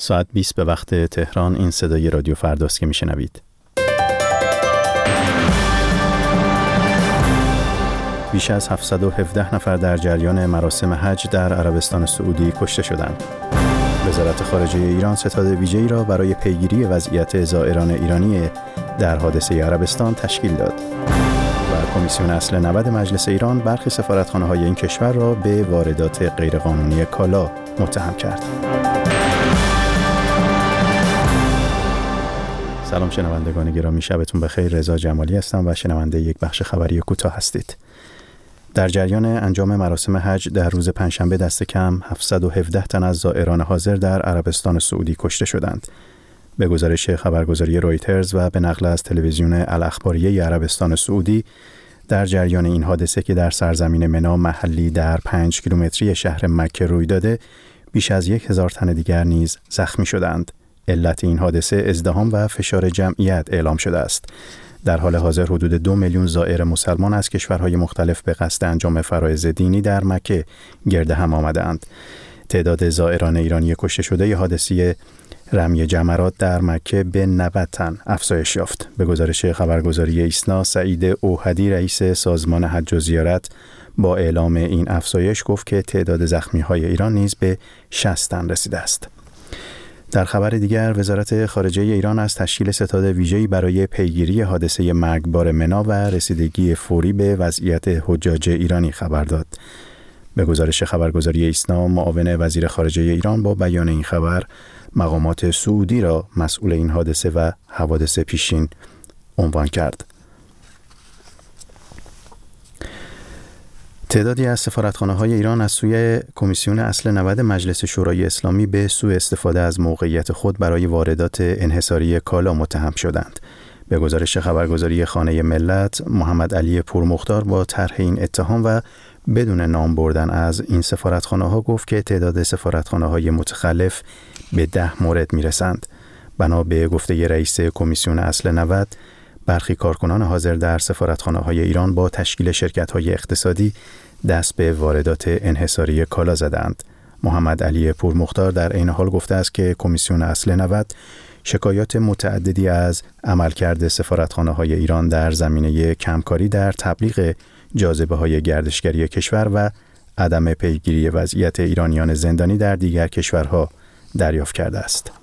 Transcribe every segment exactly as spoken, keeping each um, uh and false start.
ساعت بیست به وقت تهران. این صدای رادیو فرداست که میشنوید. بیش از هفتصد و هفده نفر در جریان مراسم حج در عربستان سعودی کشته شدند. وزارت خارجه ایران ستاد ویژه‌ای را برای پیگیری وضعیت زائران ایرانی در حادثه عربستان تشکیل داد و کمیسیون اصل نود مجلس ایران برخی سفارتخانه‌های این کشور را به واردات غیرقانونی کالا متهم کرد. سلام شنوندگان گرامی، شبتون بخیر. رضا جمالی هستم و شنونده یک بخش خبری کوتاه هستید. در جریان انجام مراسم حج در روز پنجشنبه دست کم هفتصد و هفده تن از زائران حاضر در عربستان سعودی کشته شدند. به گزارش خبرگزاری رویترز و به نقل از تلویزیون الاخباریه عربستان سعودی، در جریان این حادثه که در سرزمین منا محلی در پنج کیلومتری شهر مکه روی داده، بیش از یک هزار تن دیگر نیز زخمی شدند. علت این حادثه ازدحام و فشار جمعیت اعلام شده است. در حال حاضر حدود دو میلیون زائر مسلمان از کشورهای مختلف به قصد انجام فرایض دینی در مکه گرد هم آمدند. تعداد زائران ایرانی کشته شده حادثه رمی جمرات در مکه به نود تن افزایش یافت. به گزارش خبرگزاری ایسنا، سعید اوحدی رئیس سازمان حج و زیارت با اعلام این افزایش گفت که تعداد زخمی‌های ایران نیز به شصت تن رسیده است. در خبر دیگر، وزارت خارجه ایران از تشکیل ستاد ویژه‌ای برای پیگیری حادثه مرگبار منا و رسیدگی فوری به وضعیت حجاج ایرانی خبر داد. به گزارش خبرگزاری ایسنا، معاون وزیر خارجه ایران با بیان این خبر مقامات سعودی را مسئول این حادثه و حوادث پیشین عنوان کرد. تعدادی از سفارتخانه‌های ایران از سوی کمیسیون اصل نود مجلس شورای اسلامی به سوء استفاده از موقعیت خود برای واردات انحصاری کالا متهم شدند. به گزارش خبرگزاری خانه ملت، محمد علی پورمختار با طرح این اتهام و بدون نام بردن از این سفارتخانه‌ها گفت که تعداد سفارتخانه‌های متخلف به ده مورد میرسند. بنا به گفته رئیس کمیسیون اصل نود، برخی کارکنان حاضر در سفارتخانه‌های ایران با تشکیل شرکت‌های اقتصادی دست به واردات انحصاری کالا زدند. محمد علی پورمختار در عین حال گفته است که کمیسیون اصل نود شکایات متعددی از عملکرد سفارتخانه‌های ایران در زمینه کمکاری در تبلیغ جاذبه‌های گردشگری کشور و عدم پیگیری وضعیت ایرانیان زندانی در دیگر کشورها دریافت کرده است.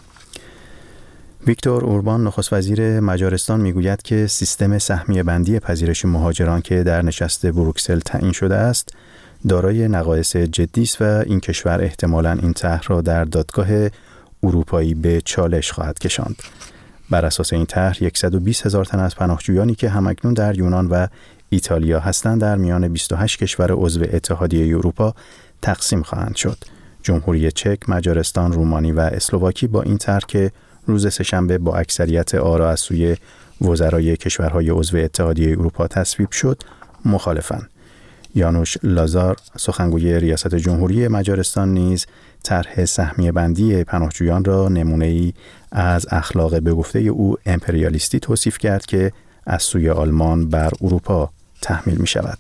ویکتور اوربان نخست وزیر مجارستان میگوید که سیستم سهمیه بندی پذیرش مهاجران که در نشست بروکسل تعیین شده است دارای نقایص جدی است و این کشور احتمالاً این طرح را در دادگاه اروپایی به چالش خواهد کشاند. بر اساس این طرح صد و بیست هزار تن از پناهجویانی که همکنون در یونان و ایتالیا هستند در میان بیست و هشت کشور عضو اتحادیه اروپا تقسیم خواهند شد. جمهوری چک، مجارستان، رومانی و اسلواکی با این طرح که روز سه‌شنبه با اکثریت آرا از سوی وزرای کشورهای عضو اتحادیه اروپا تصویب شد، مخالفند. یانوش لازار، سخنگوی ریاست جمهوری مجارستان، نیز طرح سهمیه بندی پناهجویان را نمونه‌ای از اخلاق به گفته او امپریالیستی توصیف کرد که از سوی آلمان بر اروپا تحمیل می شود.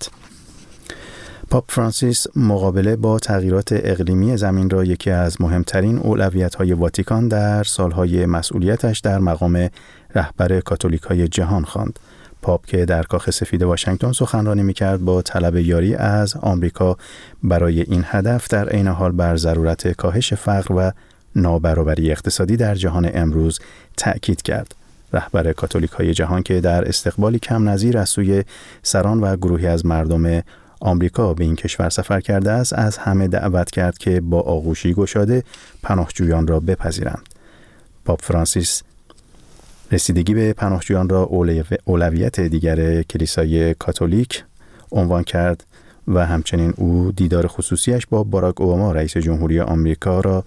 پاپ فرانسیس مقابله با تغییرات اقلیمی زمین را یکی از مهمترین اولویت‌های واتیکان در سالهای مسئولیتش در مقام رهبر کاتولیک‌های جهان خواند. پاپ که در کاخ سفید واشنگتن سخنرانی می‌کرد با طلب یاری از آمریکا برای این هدف در عین حال بر ضرورت کاهش فقر و نابرابری اقتصادی در جهان امروز تأکید کرد. رهبر کاتولیک‌های جهان که در استقبالی کم نظیر از سوی سران و گروهی از مردم آمریکا به این کشور سفر کرده است، از همه دعوت کرد که با آغوشی گشاده پناهجویان را بپذیرند. پاپ فرانسیس رسیدگی به پناهجویان را اولویت دیگر کلیسای کاتولیک عنوان کرد و همچنین او دیدار خصوصیش با باراک اوباما رئیس جمهوری آمریکا را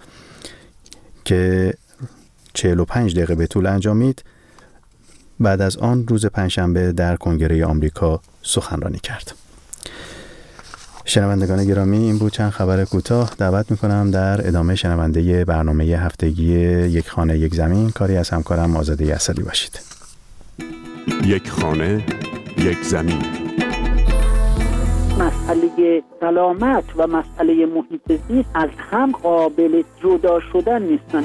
که چهل و پنج دقیقه به طول انجامید، بعد از آن روز پنجشنبه در کنگره آمریکا سخنرانی کرد. شنوندگان گرامی، این بود چند خبر کوتاه. دعوت میکنم در ادامه شنونده برنامه هفتگی یک خانه یک زمین کاری از همکارم آزاده اسدی باشید. یک خانه یک زمین. مسئله سلامت و مسئله محیط زیست از هم قابل جدا شدن نیستن.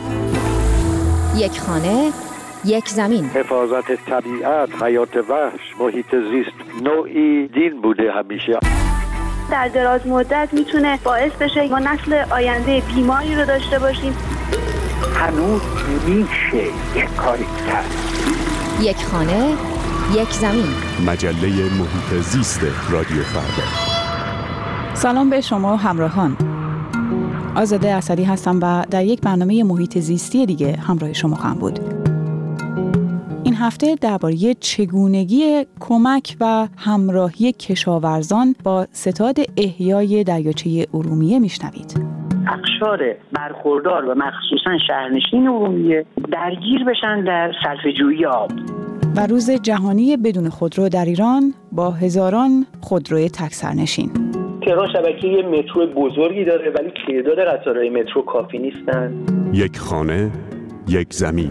یک خانه، یک زمین. حفاظت طبیعت، حیات وحش، محیط زیست نوعی دین بوده همیشه. در دراز مدت میتونه باعث بشه ما نسل آینده بیماری رو داشته باشیم. هنوز میشه یک کاری کرد. یک خانه، یک زمین. مجله محیط زیست رادیو فردا. سلام به شما همراهان. آزاده اسدی هستم و در یک برنامه محیط زیستی دیگه همراه شما خواهم بود. این هفته درباره چگونگی کمک و همراهی کشاورزان با ستاد احیای دریاچه ارومیه میشنوید. اقشار برخوردار و مخصوصا شهرنشین ارومیه درگیر بشن در صرفه‌جویی آب. و روز جهانی بدون خودرو در ایران با هزاران خودروی تک سرنشین. تهران شبکه مترو بزرگی داره ولی تعداد قطارهای مترو کافی نیستن. یک خانه، یک زمین.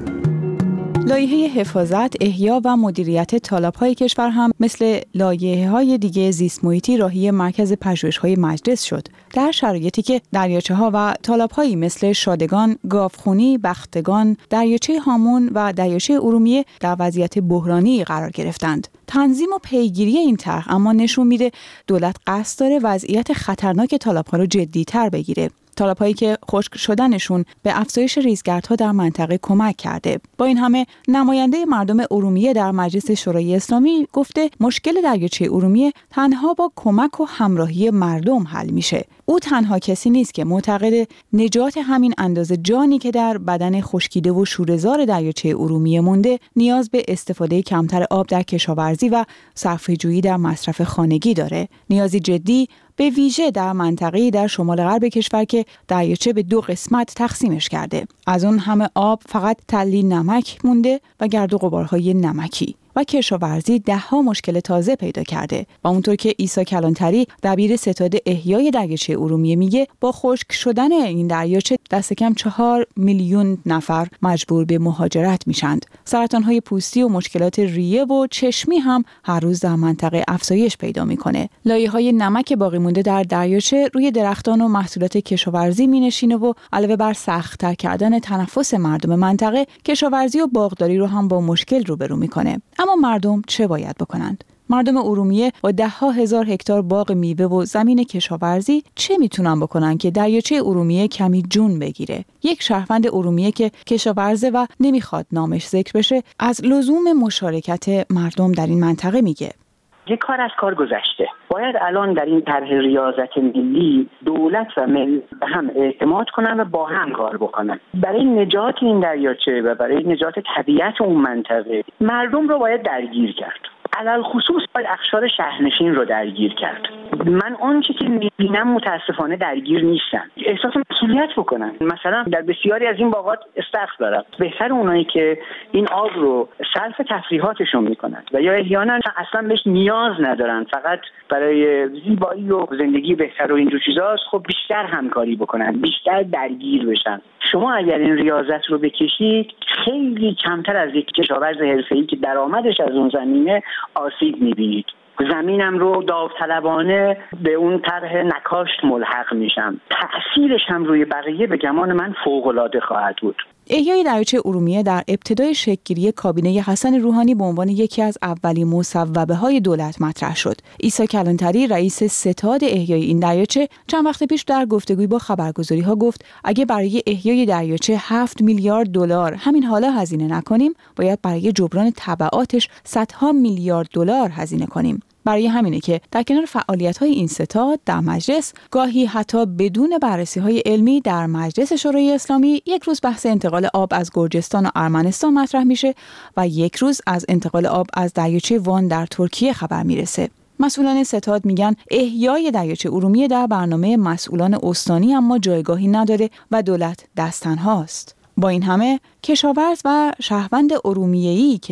لایحه حفاظت، احیا و مدیریت تالاب‌های کشور هم مثل لایحه‌های دیگه زیست محیطی راهی مرکز پژوهش‌های مجلس شد. در شرایطی که دریاچه‌ها و تالاب‌هایی مثل شادگان، گاوخونی، بختگان، دریاچه هامون و دریاچه ارومیه در وضعیت بحرانی قرار گرفتند. تنظیم و پیگیری این طرح اما نشون میده دولت قصد داره وضعیت خطرناک تالاب‌ها رو جدی‌تر بگیره. تالاب‌هایی که خشک شدنشون به افزایش ریزگردها در منطقه کمک کرده. با این همه نماینده مردم ارومیه در مجلس شورای اسلامی گفته مشکل دریاچه ارومیه تنها با کمک و همراهی مردم حل میشه. او تنها کسی نیست که معتقد نجات همین اندازه جانی که در بدن خشکیده و شوره‌زار دریاچه ارومیه مونده نیاز به استفاده کمتر آب در کشاورزی و صرفه‌جویی در مصرف خانگی داره. نیازی جدی به ویژه در منطقه‌ای در شمال غرب کشور که دریاچه به دو قسمت تقسیمش کرده. از اون همه آب فقط تلی نمک مونده و گرد و غبارهای نمکی. و کشاورزی ده ها مشکل تازه پیدا کرده و اونطور که عیسی کلانتری دبیر ستاد احیای دریاچه ارومیه میگه با خشک شدن این دریاچه دست کم چهار میلیون نفر مجبور به مهاجرت میشند. سرطان‌های پوستی و مشکلات ریه و چشمی هم هر روز در منطقه افزایش پیدا میکنه. لایه‌های نمک باقی مونده در دریاچه روی درختان و محصولات کشاورزی مینشینه و علاوه بر سخت‌تر کردن تنفس مردم منطقه، کشاورزی و باغداری رو هم با مشکل روبرو میکنه. اما مردم چه باید بکنند؟ مردم ارومیه با ده ها هزار هکتار باغ میوه و زمین کشاورزی چه میتونن بکنن که دریاچه ارومیه کمی جون بگیره؟ یک شهروند ارومیه که کشاورزه و نمیخواد نامش ذکر بشه از لزوم مشارکت مردم در این منطقه میگه. یک کار از کار گذشته. باید الان در این طرح ریاضت ملی دولت و ملت به هم اعتماد کنن و با هم کار بکنن. برای نجات این دریاچه و برای نجات طبیعت اون منطقه مردم رو باید درگیر کرد. علل خصوص باید اقشار شهرنشین رو درگیر کرد. من آنچه که میبینم متاسفانه درگیر نیستن. احساس مسئولیت بکنن. مثلا در بسیاری از این باغات استخر دارن. بهتر اونایی که این آب رو صرف تفریحاتشون میکنن و یا احیانا اصلا بهش نیاز ندارن، فقط برای زیبایی و زندگی بهتر و اینجور چیزاست، خب بیشتر همکاری بکنن، بیشتر درگیر بشن. شما اگر این ریاضت رو بکشید خیلی کمتر از یک کشاورز حرفه‌ای که درآمدش از اون زمینه آسیب می‌بینید. زمینم رو داوطلبانه به اون طرح نکاشت ملحق میشم. تأثیرش هم روی بقیه به گمان من فوق‌العاده خواهد بود. احیای دریاچه ارومیه در ابتدای شکل‌گیری کابینه حسن روحانی به عنوان یکی از اولین مصوبه‌های دولت مطرح شد. عیسی کلانتری رئیس ستاد احیای این دریاچه چند وقت پیش در گفتگویی با خبرگزاری‌ها گفت اگه برای احیای دریاچه هفت میلیارد دلار همین حالا هزینه نکنیم، باید برای جبران تبعاتش صدها میلیارد دلار هزینه کنیم. برای همینه که در کنار فعالیت‌های این ستاد در مجلس گاهی حتی بدون بررسی‌های علمی در مجلس شورای اسلامی یک روز بحث انتقال آب از گرجستان و ارمنستان مطرح میشه و یک روز از انتقال آب از دریاچه وان در ترکیه خبر میرسه. مسئولان ستاد میگن احیای دریاچه ارومیه در برنامه مسئولان استانی اما جایگاهی نداره و دولت دست تنهاست. با این همه کشاورز و شهروند ارومیه‌ای که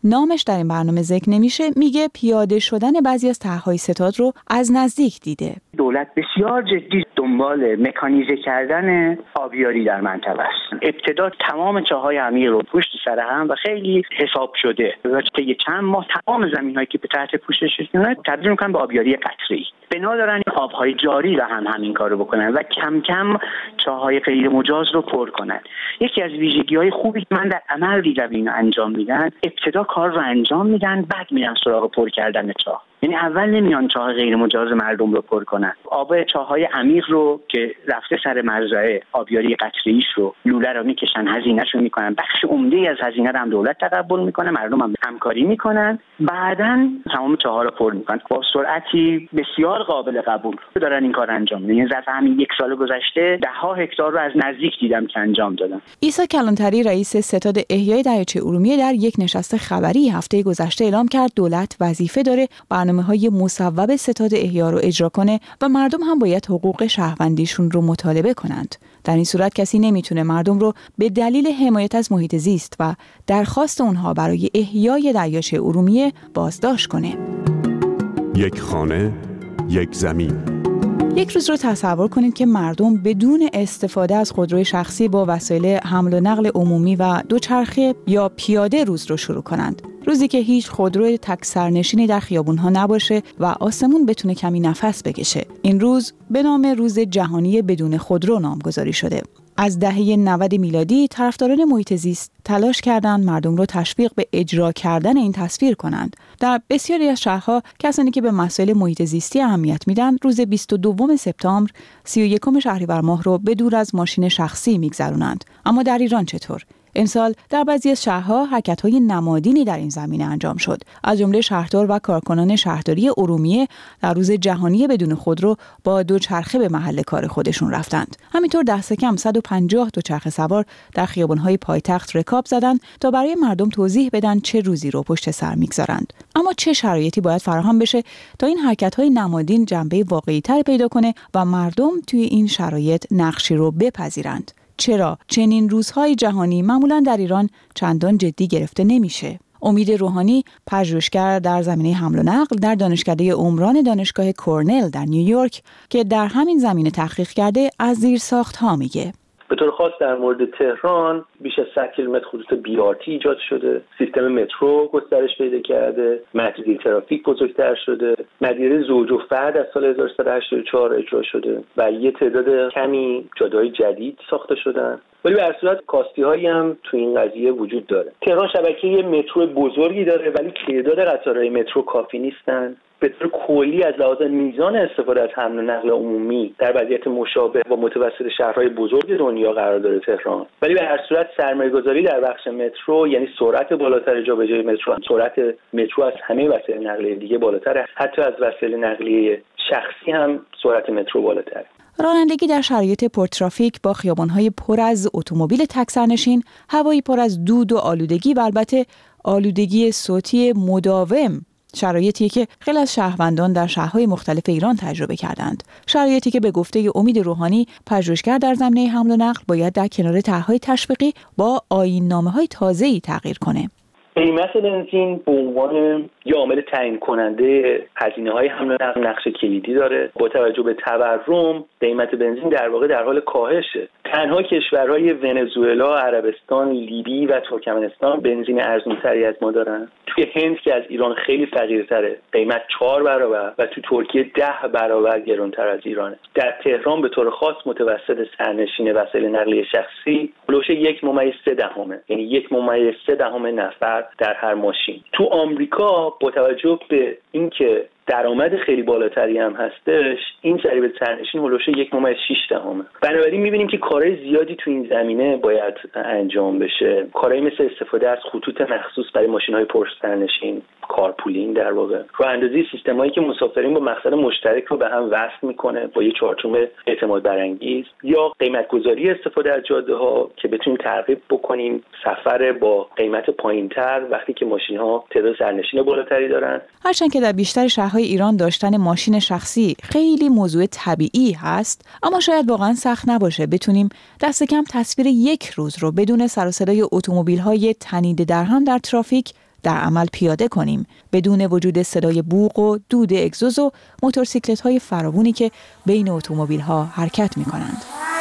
نامش در این برنامه ذکر نمیشه، میگه پیاده شدن بعضی از طرح‌های ستاد رو از نزدیک دیده. دولت بسیار جدی دنبال مکانیزه کردن آبیاری در منطقه است. ابتدا تمام چاهای عمیق رو پشت سر هم و خیلی حساب شده و طی چند ماه تمام زمین‌هایی که به تحت پوشششون تبدیل می‌کنن به آبیاری قطره‌ای. بنا دارن آبهای جاری رو هم همین کارو بکنن و کم کم چاهای غیر مجاز رو پر کنن. یکی از ویژگی‌های خوبی که من در عمل دیدم اینو انجام میدن، ابتدا کار رو انجام میدن بعد میرن سراغ پر کردن چاه. یعنی اول نمیان چاه غیر مجاز مردم رو پر کنن. آب چاهای عمیق رو که رفته سر مزرعه آبیاری قطره‌ایش رو لوله رو میکشن، هزینه‌شو میکنن، بخش عمده‌ای از هزینه رو هم دولت تقبل میکنه، مردم هم همکاری میکنن، بعداً تمام چاها رو پر میکنن با سرعتی بسیار قابل قبول دارن این کار انجام میدن. یعنی ظرف همین یک سال گذشته ده ها هکتار رو از نزدیک دیدم که انجام دادن. عیسی کلانتری رئیس ستاد احیای دریاچه ارومیه در یک نشست خبری هفته گذشته اعلام کرد دولت وظیفه داره برنامه‌های مصوب ستاد احیا رو اجرا کنه و مردم هم باید حقوق شهروندیشون رو مطالبه کنند. در این صورت کسی نمیتونه مردم رو به دلیل حمایت از محیط زیست و درخواست اونها برای احیای دریاچه ارومیه بازداشت کنه. یک خانه، یک زمین. یک روز رو تصور کنید که مردم بدون استفاده از خودروی شخصی با وسایل حمل و نقل عمومی و دوچرخه یا پیاده روز رو شروع کنند. روزی که هیچ خودروی تک سرنشینی در خیابون‌ها نباشه و آسمون بتونه کمی نفس بکشه. این روز به نام روز جهانی بدون خودرو نامگذاری شده. از دهه نود میلادی طرفداران محیط زیست تلاش کردند مردم رو تشویق به اجرا کردن این تصویر کنند. در بسیاری از شهرها کسانی که به مسائل محیط زیستی اهمیت میدن روز بیست و دوم سپتامبر سی و یکم شهریور ماه رو به دور از ماشین شخصی میگذرونند. اما در ایران چطور؟ امسال در بعضی از شهرها حرکت‌های نمادینی در این زمینه انجام شد. از جمله شهردار و کارکنان شهرداری ارومیه در روز جهانی بدون خودرو با دوچرخه به محل کار خودشون رفتند. همینطور دست کم صد و پنجاه دوچرخه سوار در خیابان‌های پایتخت رکاب زدند تا برای مردم توضیح بدن چه روزی رو پشت سر می‌گذارند. اما چه شرایطی باید فراهم بشه تا این حرکت‌های نمادین جنبه واقعی‌تر پیدا کنه و مردم توی این شرایط نقشی رو بپذیرند؟ چرا چنین روزهای جهانی معمولاً در ایران چندان جدی گرفته نمیشه؟ امید روحانی، پژوهشگر در زمینه حمل و نقل در دانشکده عمران دانشگاه کورنل در نیویورک که در همین زمینه تحقیق کرده، از زیرساخت‌ها میگه. به طور خاص در مورد تهران بیش از صد کیلومتر خطوط بی آر تی ایجاد شده، سیستم مترو گسترش پیدا کرده، محدودیت ترافیک بزرگتر شده، مدیریت زوج و فرد از سال هزار و سیصد و هشتاد و چهار اجرا شده و یه تعداد کمی جاده‌های جدید ساخته شدن. ولی به هر صورت کاستی‌هایی هم تو این قضیه وجود داره. تهران شبکه مترو بزرگی داره ولی تعداد قطارهای مترو کافی نیستن. به طور کلی از لحاظ میزان استفاده از حمل و نقل عمومی در وضعیت مشابه با متوسط شهرهای بزرگ دنیا قرار داره تهران. ولی به هر صورت سرمایه‌گذاری در بخش مترو، یعنی سرعت بالاتر جابجایی مترو، سرعت مترو از همه وسایل نقلیه دیگه بالاتره، حتی از وسایل نقلیه شخصی هم سرعت مترو بالاتره. رانندگی در شرایط پرترافیک با خیابان‌های پر از اتومبیل تک سرنشین، هوایی پر از دود و آلودگی و البته آلودگی صوتی مداوم، شرایطی که خیلی از شهروندان در شهرهای مختلف ایران تجربه کردند. شرایطی که به گفته امید روحانی، پژوهشگر در زمینه حمل و نقل، باید در کنار طرح‌های تشویقی با آیین‌نامه‌های تازه‌ای تغییر کنه. قیمت بنزین به عنوان یه عامل تعیین کننده هزینه‌های حمل و نقل نقش کلیدی داره. با توجه به تورم، قیمت بنزین در واقع در حال کاهشه. تنها کشورهای ونزوئلا، عربستان، لیبی و ترکمنستان بنزین ارزان‌تری از ما دارن. توی هند که از ایران خیلی فقیرتره، قیمت چهار برابر و تو ترکیه ده برابر گرانتر از ایرانه. در تهران به طور خاص متوسط سرنشین وسایل نقلیه شخصی بلوش یک ممیز سه دهمه، یعنی یک ممیز سه دهم نفر در هر ماشین. تو آمریکا با توجه به اینکه درآمد خیلی بالاتری هم هستش، این ضریب سرنشین هولوش یک ممیز شش دهمه. بنابراین می‌بینیم که کارهای زیادی تو این زمینه باید انجام بشه. کارهای مثل استفاده از خطوط مخصوص برای ماشین‌های پرسرنشین، کارپولینگ در واقع، راه‌اندازی سیستمایی که مسافرین با مقصد مشترک رو به هم وصل می‌کنه با یه چارچوب اعتماد برانگیز، یا قیمت‌گذاری استفاده از جاده‌ها که بتونیم ترغیب بکنیم سفر با قیمت پایین‌تر وقتی که ماشین‌ها تعداد سرنشین بالاتری دارن. هرچند که در بیشتر شهرهای ایران داشتن ماشین شخصی خیلی موضوع طبیعی هست، اما شاید واقعا سخت نباشه بتونیم دست کم تصویر یک روز رو بدون سر و صدای اتومبیل‌های تنیده در هم در ترافیک در عمل پیاده کنیم بدون وجود صدای بوق و دود اگزوز و موتورسیکلت‌های فراوانی که بین اتومبیل‌ها حرکت می‌کنند.